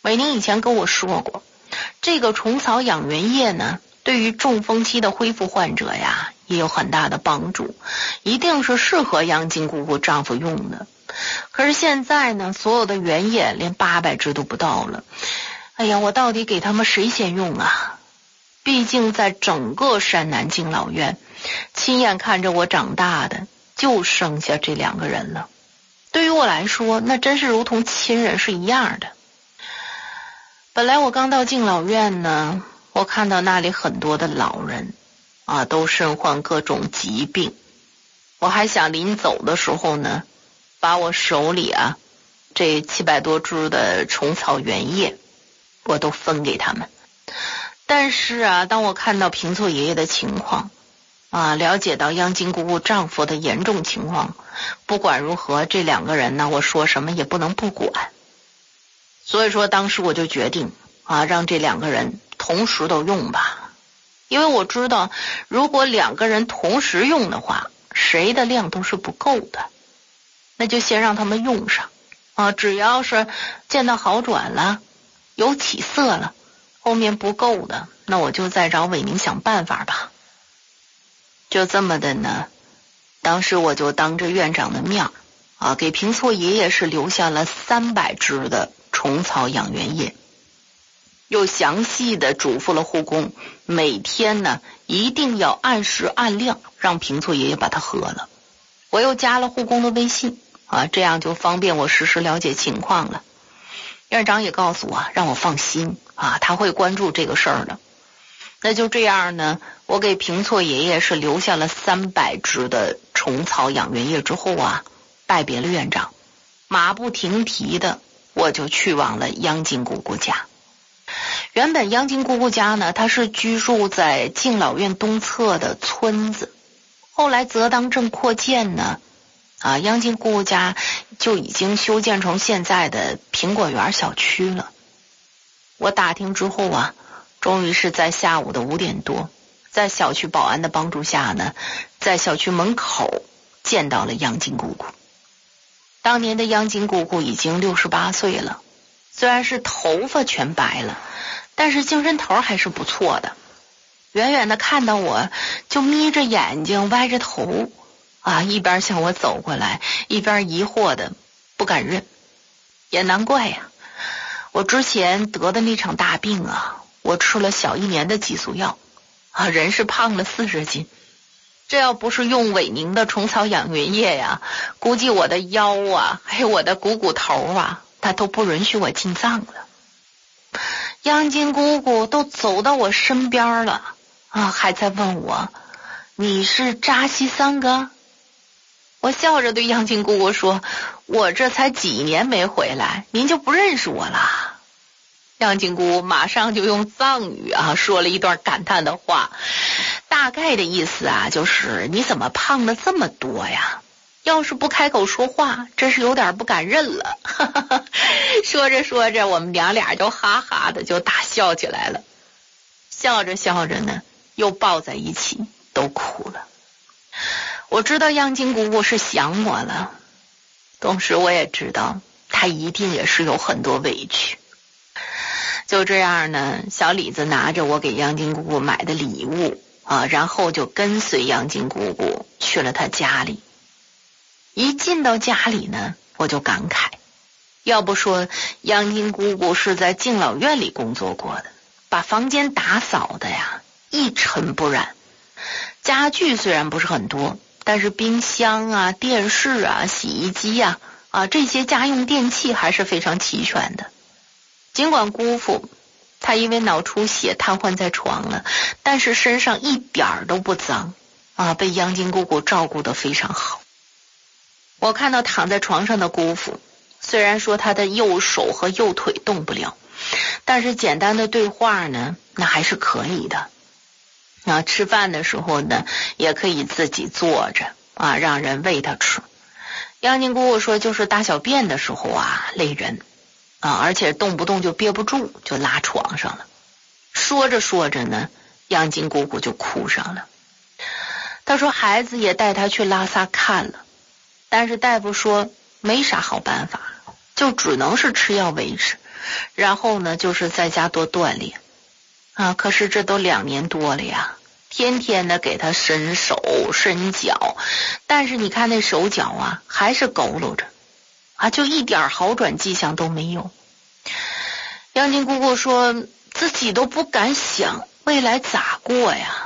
伟宁以前跟我说过，这个虫草养元液呢，对于中风期的恢复患者呀，也有很大的帮助，一定是适合央金姑姑丈夫用的。可是现在呢，所有的原液连800支都不到了。哎呀，我到底给他们谁先用啊？毕竟在整个山南敬老院，亲眼看着我长大的就剩下这2个人了。对于我来说，那真是如同亲人是一样的。本来我刚到敬老院呢，我看到那里很多的老人都身患各种疾病。我还想临走的时候呢，把我手里这700多支的虫草原液我都分给他们。但是当我看到平错爷爷的情况了解到央金姑姑丈夫的严重情况，不管如何，这2个人呢，我说什么也不能不管。所以说当时我就决定让这2个人同时都用吧。因为我知道如果2个人同时用的话，谁的量都是不够的。那就先让他们用上只要是见到好转了，有起色了，后面不够的，那我就再找伟宁想办法吧。就这么的呢，当时我就当着院长的面给平错爷爷是留下了300支的虫草养元液，又详细的嘱咐了护工，每天呢一定要按时按量让平错爷爷把它喝了。我又加了护工的微信这样就方便我实时了解情况了。院长也告诉我让我放心他会关注这个事儿的。那就这样呢，我给平错爷爷是留下了300支的虫草养元液之后拜别了院长，马不停蹄的我就去往了央金姑姑家。原本央金姑姑家呢，她是居住在敬老院东侧的村子，后来择当镇扩建呢央金姑姑家就已经修建成现在的苹果园小区了。我打听之后终于是在下午的5点多，在小区保安的帮助下呢，在小区门口见到了央金姑姑。当年的央金姑姑已经68岁了，虽然是头发全白了，但是精神头还是不错的。远远的看到我就眯着眼睛歪着头一边向我走过来，一边疑惑的不敢认。也难怪呀，我之前得的那场大病我吃了小1年的激素药人是胖了40斤。这要不是用伟宁的虫草养元液估计我的腰还有我的股头它都不允许我进藏了。央金姑姑都走到我身边了还在问我，你是扎西三哥？我笑着对央金姑姑说，我这才几年没回来，您就不认识我了？央金姑马上就用藏语说了一段感叹的话，大概的意思就是你怎么胖了这么多呀？要是不开口说话，真是有点不敢认了。说着说着，我们娘俩就哈哈的就大笑起来了。笑着笑着呢，又抱在一起，都哭了。我知道央金姑姑是想我了，同时我也知道她一定也是有很多委屈。就这样呢，小李子拿着我给央金姑姑买的礼物然后就跟随央金姑姑去了她家里。一进到家里呢，我就感慨，要不说央金姑姑是在敬老院里工作过的，把房间打扫的一尘不染。家具虽然不是很多，但是冰箱电视洗衣机这些家用电器还是非常齐全的。尽管姑父他因为脑出血瘫痪在床了，但是身上一点都不脏被央金姑姑照顾得非常好。我看到躺在床上的姑父，虽然说他的右手和右腿动不了，但是简单的对话呢，那还是可以的。吃饭的时候呢，也可以自己坐着让人喂他吃。央金姑姑说，就是大小便的时候累人而且动不动就憋不住，就拉床上了。说着说着呢，央金姑姑就哭上了。她说孩子也带她去拉萨看了，但是大夫说没啥好办法，就只能是吃药维持， 然后呢就是在家多锻炼啊。可是这都2年多了呀，天天的给他伸手伸脚，但是你看那手脚啊还是佝偻着啊，就一点好转迹象都没有。杨金姑姑说自己都不敢想未来咋过呀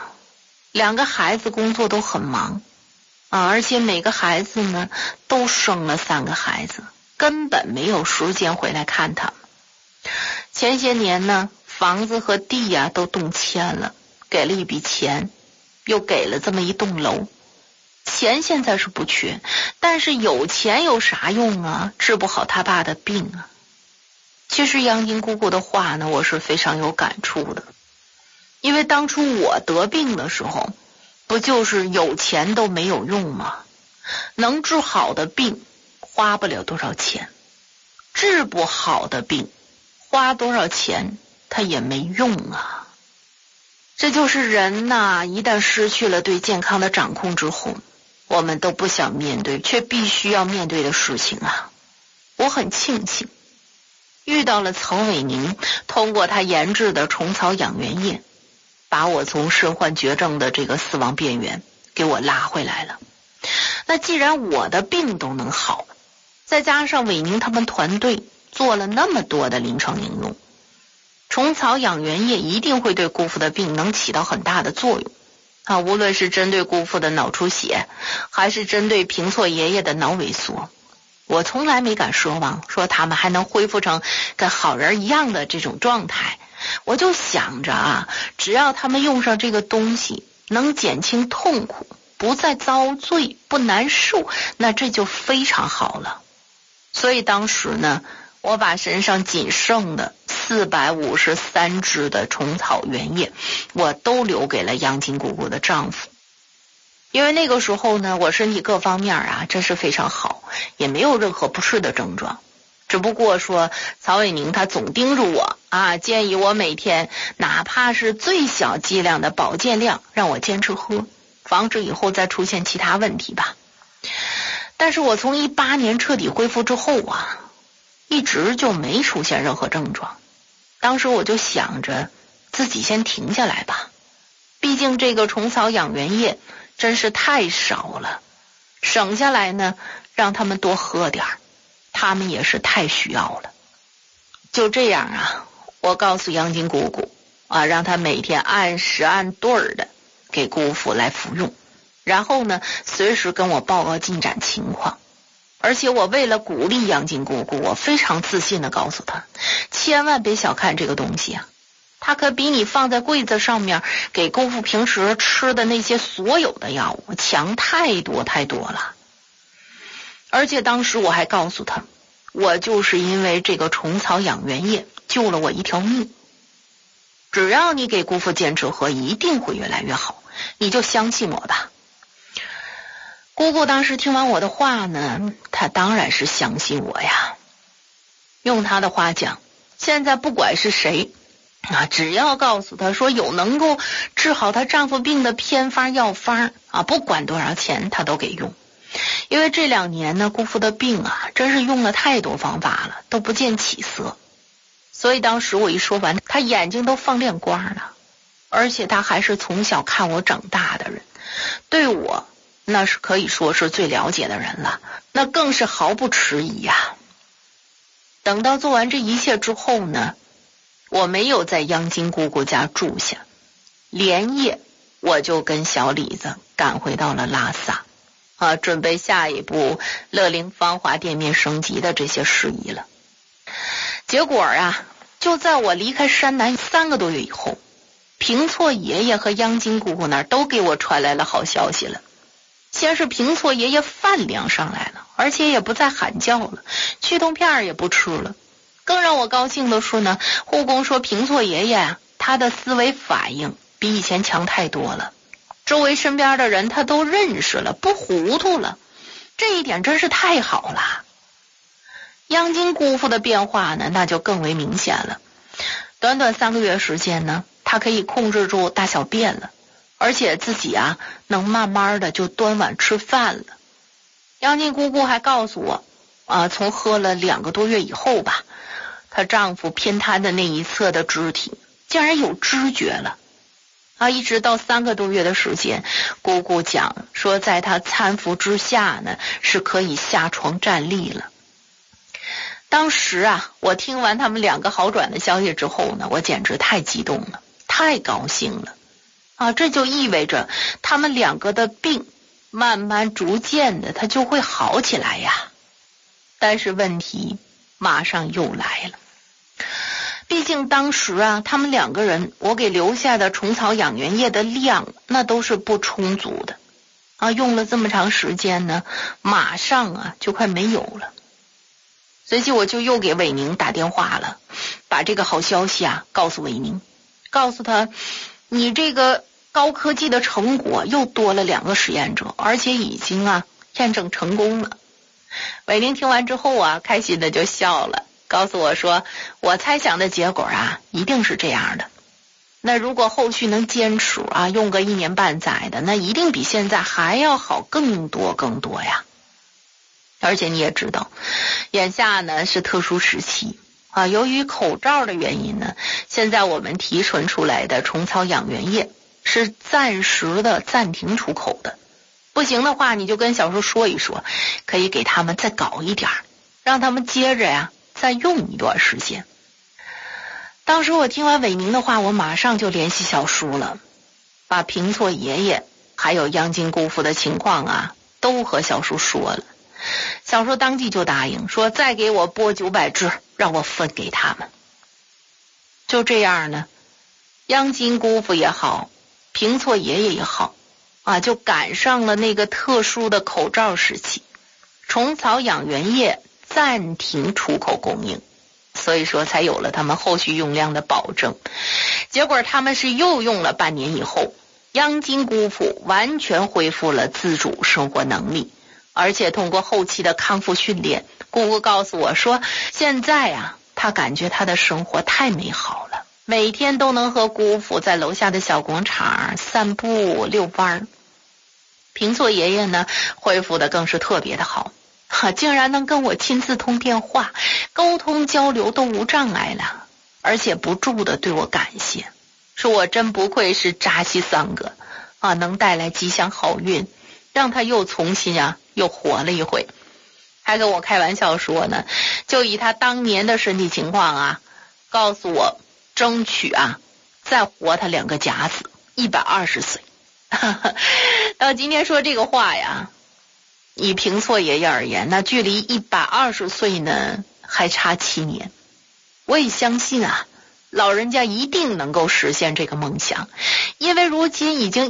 ，2个孩子工作都很忙啊，而且每个孩子呢都生了3个孩子，根本没有时间回来看他们。前些年呢房子和地呀都动迁了，给了一笔钱，又给了这么一栋楼。钱现在是不缺，但是有钱有啥用啊，治不好他爸的病啊。其实杨金姑姑的话呢我是非常有感触的，因为当初我得病的时候不就是有钱都没有用吗？能治好的病花不了多少钱，治不好的病花多少钱它也没用啊。这就是人呐，一旦失去了对健康的掌控之后，我们都不想面对却必须要面对的事情啊。我很庆幸遇到了曹伟宁，通过他研制的虫草养元液，把我从身患绝症的这个死亡边缘给我拉回来了。那既然我的病都能好，再加上伟宁他们团队做了那么多的临床应用，虫草养元液一定会对姑父的病能起到很大的作用啊！无论是针对姑父的脑出血，还是针对平错爷爷的脑萎缩，我从来没敢奢望说他们还能恢复成跟好人一样的这种状态。我就想着啊，只要他们用上这个东西能减轻痛苦，不再遭罪，不难受，那这就非常好了。所以当时呢，我把身上仅剩的453支的虫草原液我都留给了杨金姑姑的丈夫。因为那个时候呢，我身体各方面啊真是非常好，也没有任何不适的症状。只不过说曹伟宁他总叮嘱我啊，建议我每天哪怕是最小剂量的保健量让我坚持喝，防止以后再出现其他问题吧。但是我从18年彻底恢复之后啊，一直就没出现任何症状。当时我就想着自己先停下来吧，毕竟这个虫草养元液真是太少了，省下来呢让他们多喝点儿，他们也是太需要了。就这样啊，我告诉杨金姑姑啊，让她每天按时按对儿的给姑父来服用，然后呢随时跟我报告进展情况。而且我为了鼓励杨金姑姑，我非常自信的告诉她，千万别小看这个东西啊，它可比你放在柜子上面给姑父平时吃的那些所有的药物强太多太多了。而且当时我还告诉她，我就是因为这个虫草养元液救了我一条命，只要你给姑父坚持喝，一定会越来越好，你就相信我吧。姑姑当时听完我的话呢，她当然是相信我呀。用她的话讲，现在不管是谁啊，只要告诉她说有能够治好她丈夫病的偏方药方啊，不管多少钱她都给用。因为这2年呢，姑父的病啊真是用了太多方法了，都不见起色。所以当时我一说完，她眼睛都放亮光了。而且她还是从小看我长大的人，对我那是可以说是最了解的人了，那更是毫不迟疑呀。等到做完这一切之后呢，我没有在杨金姑姑家住下，连夜我就跟小李子赶回到了拉萨啊，准备下一步乐龄芳华店面升级的这些事宜了。结果啊，就在我离开山南3个多月以后，平错爷爷和杨金姑姑那儿都给我传来了好消息了。先是平错爷爷饭量上来了，而且也不再喊叫了，去痛片也不吃了。更让我高兴的是呢，护工说平错爷爷啊，他的思维反应比以前强太多了，周围身边的人他都认识了，不糊涂了，这一点真是太好了。杨金姑父的变化呢，那就更为明显了。短短3个月时间呢，他可以控制住大小便了，而且自己啊能慢慢的就端碗吃饭了。杨金姑姑还告诉我啊，从喝了2个多月以后吧， 她丈夫偏瘫的那一侧的肢体竟然有知觉了一直到3个多月的时间，姑姑讲说在她搀扶之下呢，是可以下床站立了。当时我听完他们2个好转的消息之后呢，我简直太激动了，太高兴了这就意味着他们2个的病慢慢逐渐的它就会好起来呀。但是问题马上又来了，毕竟当时他们2个人我给留下的虫草养元液的量那都是不充足的用了这么长时间呢，马上就快没有了。随即我就又给伟宁打电话了，把这个好消息告诉伟宁，告诉他你这个高科技的成果又多了2个实验者，而且已经验证成功了。伟宁听完之后开心的就笑了，告诉我说我猜想的结果一定是这样的。那如果后续能坚持用个1年半载的，那一定比现在还要好更多呀。而且你也知道，眼下呢是特殊时期由于口罩的原因呢，现在我们提纯出来的虫草养元液是暂时的暂停出口的。不行的话，你就跟小叔说一说，可以给他们再搞一点，让他们接着再用一段时间。当时我听完伟宁的话，我马上就联系小叔了，把平错爷爷还有央金姑父的情况都和小叔说了。小叔当即就答应说再给我拨900只，让我分给他们。就这样呢，央金姑父也好，平错爷爷也好就赶上了那个特殊的口罩时期，虫草养元液暂停出口供应，所以说才有了他们后续用量的保证。结果他们是又用了半年以后，央金姑父完全恢复了自主生活能力，而且通过后期的康复训练，姑姑告诉我说现在她感觉她的生活太美好了，每天都能和姑父在楼下的小广场散步遛弯。平错爷爷呢恢复的更是特别的好竟然能跟我亲自通电话，沟通交流都无障碍了，而且不住的对我感谢，说我真不愧是扎西桑哥能带来吉祥好运，让他又重新又活了一回。还跟我开玩笑说呢，就以他当年的身体情况告诉我争取再活他2个甲子120岁。到今天说这个话以平错爷爷而言，那距离120岁呢还差7年。我也相信老人家一定能够实现这个梦想，因为如今已经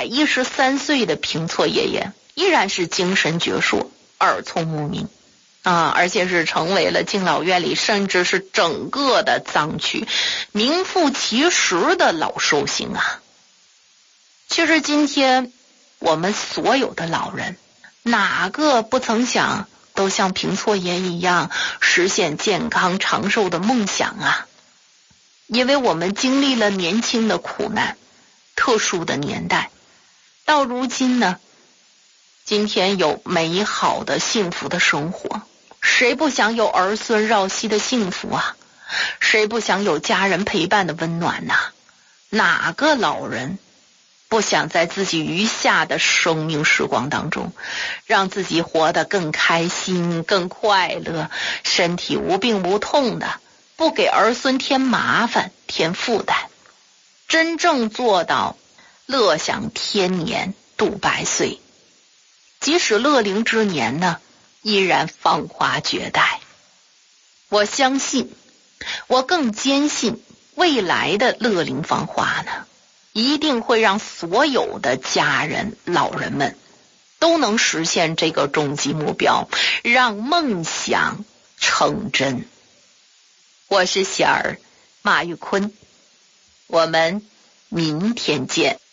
113岁的平错爷爷依然是精神矍铄，耳聪目明而且是成为了敬老院里甚至是整个的藏区名副其实的老寿星其实今天我们所有的老人哪个不曾想都像平错爷一样实现健康长寿的梦想因为我们经历了年轻的苦难，特殊的年代，到如今呢，今天有美好的幸福的生活，谁不想有儿孙绕膝的幸福谁不想有家人陪伴的温暖哪个老人不想在自己余下的生命时光当中，让自己活得更开心更快乐，身体无病无痛的，不给儿孙添麻烦添负担，真正做到乐享天年度百岁，即使乐龄之年呢依然芳华绝代。我相信，我更坚信未来的乐龄芳华呢一定会让所有的家人老人们都能实现这个终极目标，让梦想成真。我是贤儿马玉坤，我们明天见。